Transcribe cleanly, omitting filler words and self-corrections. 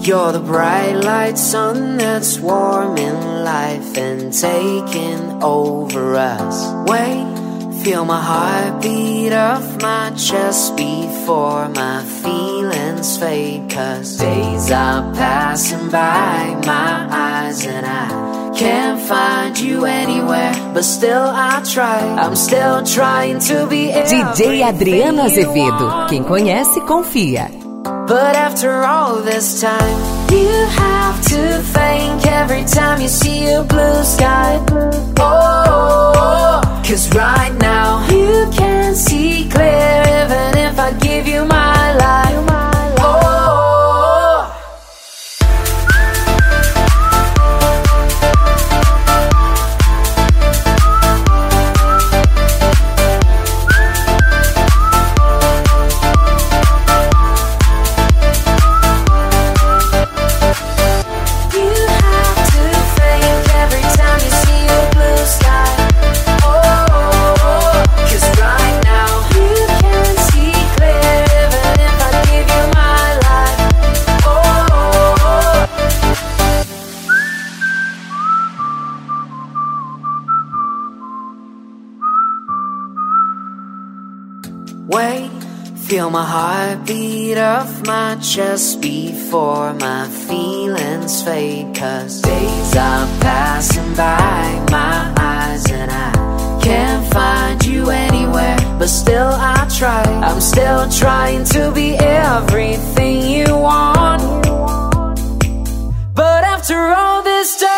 You're the bright light sun that's warming life and taking over us. Wait, feel my heart beat off my chest before my feelings fade. 'Cause days are passing by my eyes and I can't find you anywhere, but still I try. I'm still trying to be DJ Adriano Azevedo. Quem conhece, confia. But after all this time, you have to think every time you see a blue sky. Oh, 'cause right now you can't see clear even if I give you my life. Oh, wait, feel my heart beat off my chest before my feelings fade. 'Cause days are passing by my eyes and I can't find you anywhere, but still I try. I'm still trying to be everything you want. But after all this time,